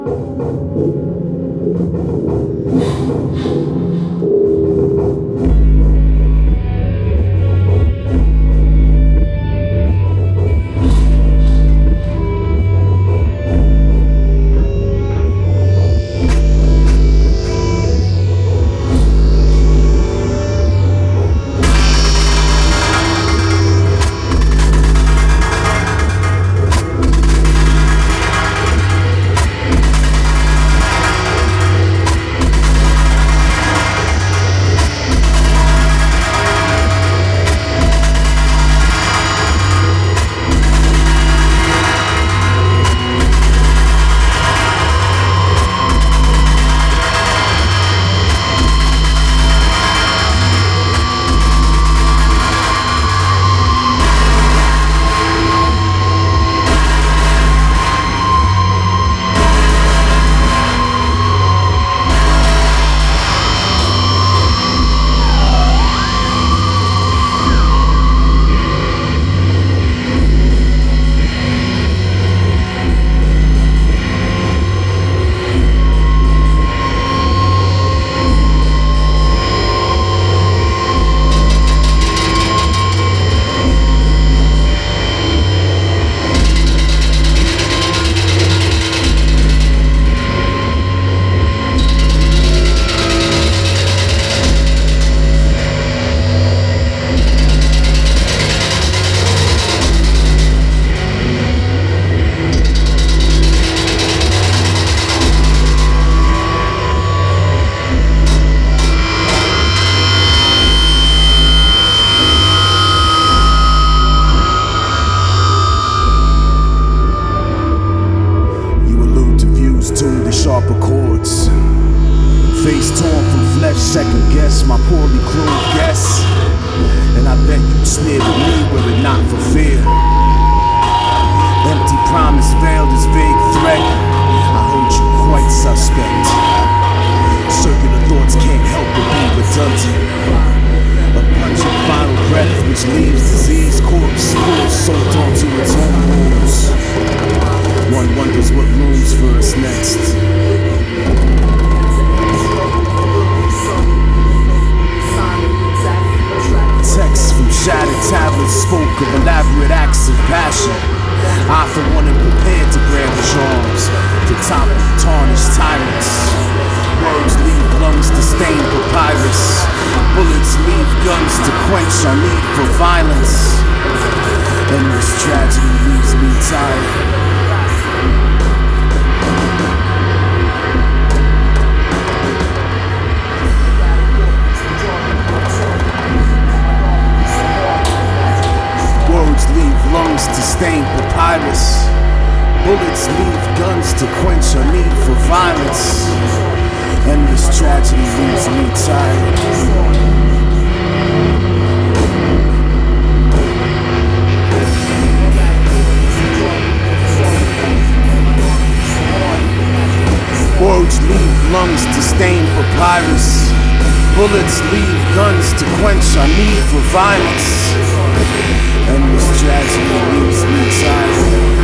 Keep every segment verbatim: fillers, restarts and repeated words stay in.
Sharper chords, face torn from flesh, second guess my poorly clothed guess. And I bet you'd sneer at me were it not for fear. Empty promise veiled as vague threat. I hold you quite suspect. Circular thoughts can't help but be redundant. A pungent final breath which leaves disease corpse spores soaked onto its own wounds. One wonders what looms for us next. Texts from shattered tablets spoke of elaborate acts of passion. I for one am prepared to brandish arms to topple tarnished tyrants. Words leave lungs to stain papyrus. Bullets leave guns to quench our need for violence. Endless tragedy leaves me tired. Leave lungs to stain papyrus. Bullets leave guns to quench our need for violence. Endless tragedy leaves me tired. Words leave lungs to stain papyrus. Bullets leave guns to quench our need for violence. Endless tragedy leaves me tired.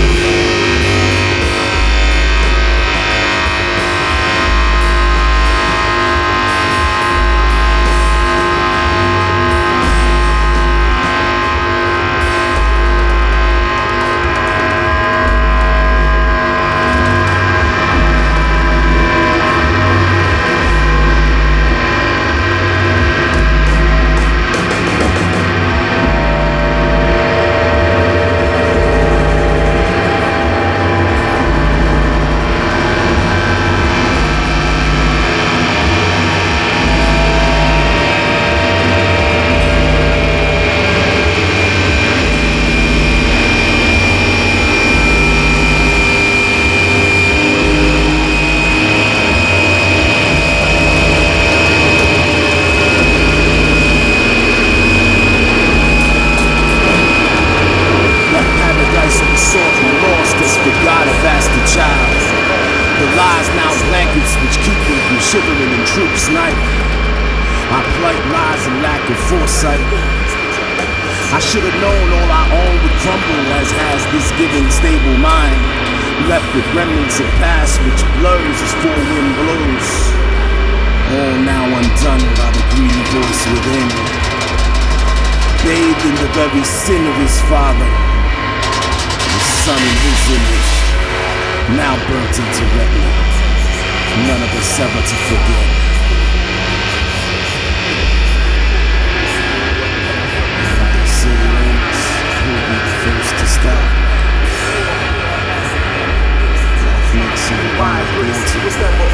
Shivering in troops night. Our plight lies in lack of foresight. I should have known all I own would crumble, as has this given stable mind. left with remnants of past which blurs as full wind blows. All now undone by the greedy voice within, bathed in the very sin of his father, his son in his image, now burnt into retina, none of us ever to forget. Who'll be the first to stop? Life makes you wild, it's never